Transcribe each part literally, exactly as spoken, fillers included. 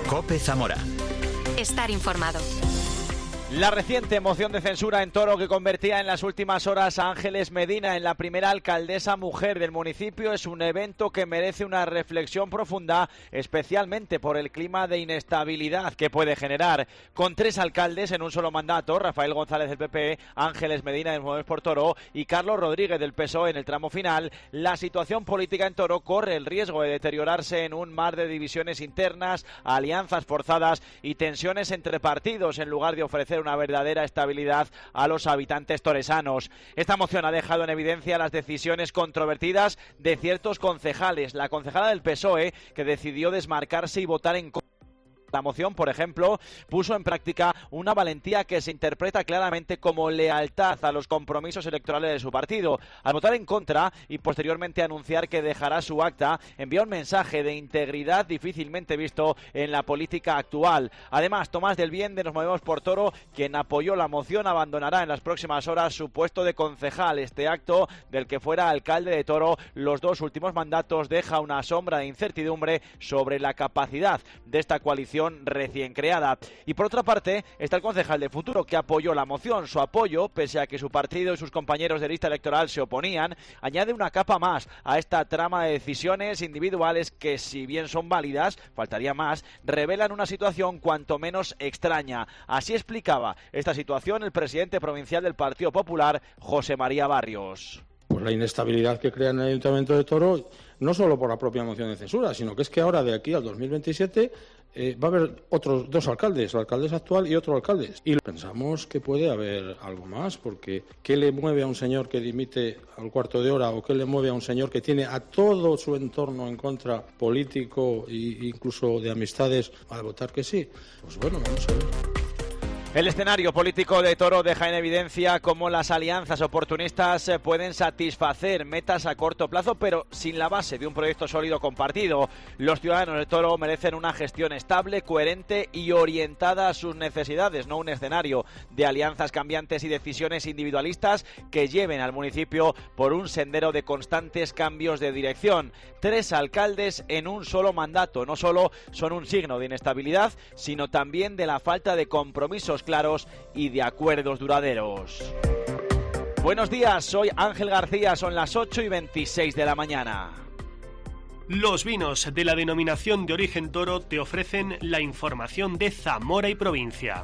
COPE Zamora. Estar informado. La reciente moción de censura en Toro que convertía en las últimas horas a Ángeles Medina en la primera alcaldesa mujer del municipio es un evento que merece una reflexión profunda, especialmente por el clima de inestabilidad que puede generar. Con tres alcaldes en un solo mandato, Rafael González del P P, Ángeles Medina del Movimiento por Toro y Carlos Rodríguez del P S O E en el tramo final, la situación política en Toro corre el riesgo de deteriorarse en un mar de divisiones internas, alianzas forzadas y tensiones entre partidos en lugar de ofrecer una verdadera estabilidad a los habitantes toresanos. Esta moción ha dejado en evidencia las decisiones controvertidas de ciertos concejales. La concejala del P S O E, que decidió desmarcarse y votar en contra. La moción, por ejemplo, puso en práctica una valentía que se interpreta claramente como lealtad a los compromisos electorales de su partido. Al votar en contra y posteriormente anunciar que dejará su acta, envía un mensaje de integridad difícilmente visto en la política actual. Además, Tomás del Bien de Nos Movemos por Toro, quien apoyó la moción, abandonará en las próximas horas su puesto de concejal. Este acto, del que fuera alcalde de Toro los dos últimos mandatos, deja una sombra de incertidumbre sobre la capacidad de esta coalición recién creada. Y por otra parte está el concejal de Futuro, que apoyó la moción. Su apoyo, pese a que su partido y sus compañeros de lista electoral se oponían, añade una capa más a esta trama de decisiones individuales que, si bien son válidas, faltaría más, revelan una situación cuanto menos extraña. Así explicaba esta situación el presidente provincial del Partido Popular, José María Barrios. Pues la inestabilidad que crea en el Ayuntamiento de Toro, no solo por la propia moción de censura, sino que es que ahora, de aquí al dos mil veintisiete, eh, va a haber otros dos alcaldes, la alcaldesa actual y otro alcalde. Y pensamos que puede haber algo más, porque ¿qué le mueve a un señor que dimite al cuarto de hora o qué le mueve a un señor que tiene a todo su entorno en contra, político e incluso de amistades, a votar que sí? Pues bueno, vamos a ver. El escenario político de Toro deja en evidencia cómo las alianzas oportunistas pueden satisfacer metas a corto plazo, pero sin la base de un proyecto sólido compartido. Los ciudadanos de Toro merecen una gestión estable, coherente y orientada a sus necesidades, no un escenario de alianzas cambiantes y decisiones individualistas que lleven al municipio por un sendero de constantes cambios de dirección. Tres alcaldes en un solo mandato no solo son un signo de inestabilidad, sino también de la falta de compromisos claros y de acuerdos duraderos. Buenos días, soy Ángel García, son las ocho y veintiséis de la mañana. Los vinos de la denominación de origen Toro te ofrecen la información de Zamora y provincia.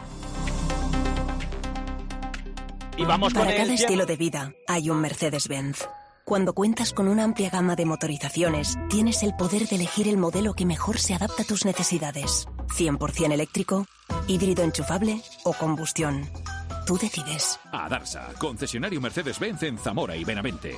Y vamos Para con cada el estilo de vida hay un Mercedes-Benz. Cuando cuentas con una amplia gama de motorizaciones, tienes el poder de elegir el modelo que mejor se adapta a tus necesidades. cien por ciento eléctrico, híbrido enchufable o combustión. Tú decides. Adarsa, concesionario Mercedes-Benz en Zamora y Benavente.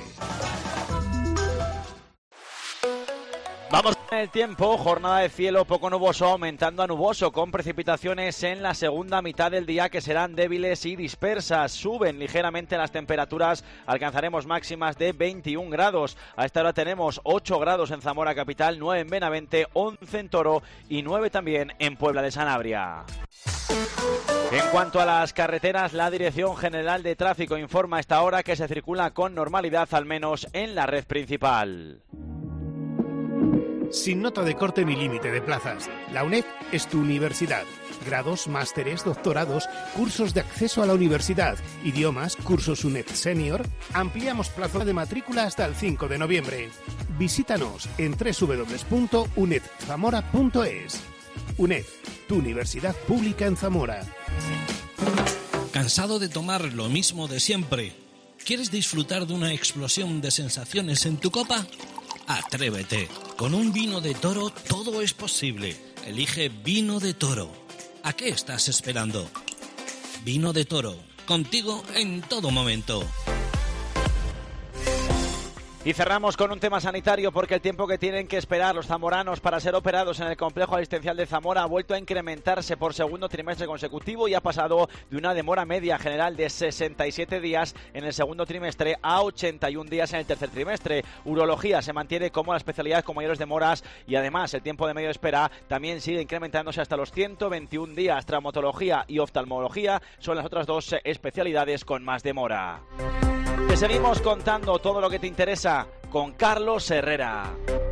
Vamos con el tiempo, jornada de cielo poco nuboso aumentando a nuboso con precipitaciones en la segunda mitad del día que serán débiles y dispersas. Suben ligeramente las temperaturas, alcanzaremos máximas de veintiún grados. A esta hora tenemos ocho grados en Zamora capital, nueve en Benavente, once en Toro y nueve también en Puebla de Sanabria. En cuanto a las carreteras, la Dirección General de Tráfico informa a esta hora que se circula con normalidad, al menos en la red principal. Sin nota de corte ni límite de plazas, la UNED es tu universidad. Grados, másteres, doctorados, cursos de acceso a la universidad, idiomas, cursos UNED Senior. Ampliamos plazo de matrícula hasta el cinco de noviembre. Visítanos en doble u doble u doble u punto uned zamora punto es. UNED, tu universidad pública en Zamora. ¿Cansado de tomar lo mismo de siempre? ¿Quieres disfrutar de una explosión de sensaciones en tu copa? Atrévete. Con un vino de Toro todo es posible. Elige Vino de Toro. ¿A qué estás esperando? Vino de Toro. Contigo en todo momento. Y cerramos con un tema sanitario porque el tiempo que tienen que esperar los zamoranos para ser operados en el complejo asistencial de Zamora ha vuelto a incrementarse por segundo trimestre consecutivo y ha pasado de una demora media general de sesenta y siete días en el segundo trimestre a ochenta y un días en el tercer trimestre. Urología se mantiene como la especialidad con mayores demoras y además el tiempo de medio de espera también sigue incrementándose hasta los ciento veintiún días. Traumatología y oftalmología son las otras dos especialidades con más demora. Te seguimos contando todo lo que te interesa con Carlos Herrera.